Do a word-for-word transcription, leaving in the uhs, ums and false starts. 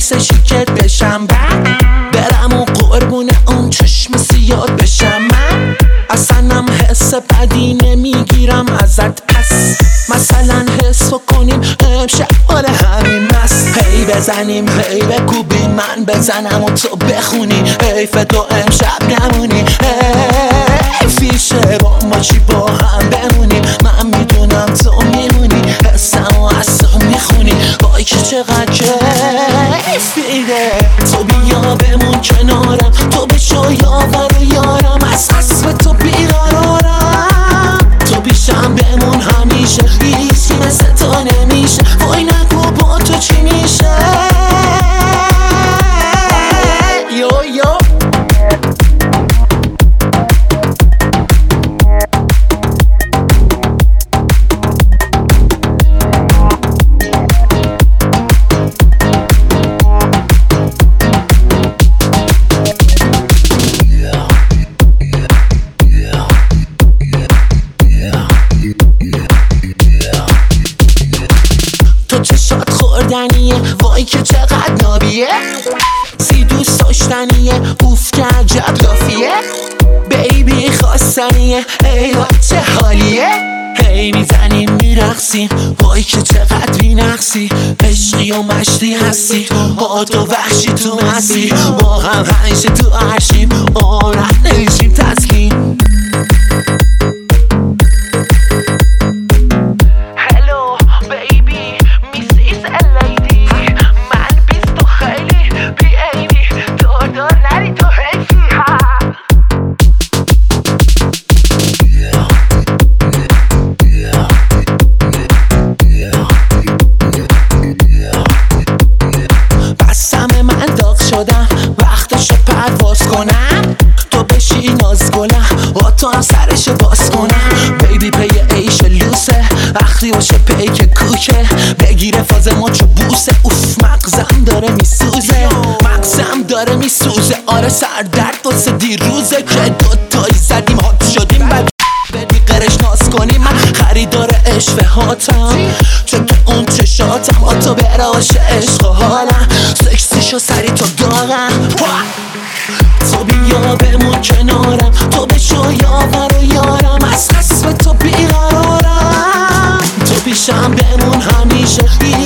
مثل شیکت بشم، بعد برم و قربون اون چشم سیاد بشم. من اصلا حس بدی نمیگیرم ازت، پس مثلا حس کنیم امشب حال همین مست. هی بزنیم هی بکوبیم، من بزنم و تو بخونی، حیف تو امشب نمونی. هی فیشه با ما چی با هم بمونیم، من میدونم تو میمونی، حسم و از تو میخونی. وای که چقدر کیفیده، تو بیا بمون کنارم، تو بشو یاور و یارم، از حسب تو بیقرارم. تو پیشم بمون همیشه، هیچی مثل تو نمیشه. وای نگو با تو چی میشه. یو یو تو چشات خوردنیه، وای که چقدر نابیه. سی دوست داشتنیه، اوف که عجب لافیه. بیبی خواستنیه، ای وای چه حالیه. هی میزنیم میرقصیم، وای که چقدر بینقصی. عشقی و مشتی هستی، با تو وحشی تو مستی. با هم همیشه تو عرشیم، عمرت نمیشیم تسلیم. وقتش پرواز کنم، تو بشی ناز کنم، با تو هم سرش باز کنم. بیبی پی ایش لوسه، وقتی باشه پیک کوکه، بگیره فاز مچو بوسه. اوف مغزم داره میسوزه، مغزم داره میسوزه. آره سردرد واسه دیروزه که دوتایی زدیم هات شدیم. بعد بدی قرش ناز کنیم، من خریدار عشق هاتم، چون تو اون چشاتم. با تو براش عشق و حالم، سکسیشو سری تو دارم. تو بیا بمون کنارم، تو بشو یاور و یارم، از حسب تو بیقرارم. تو پیشم بمون همیشه،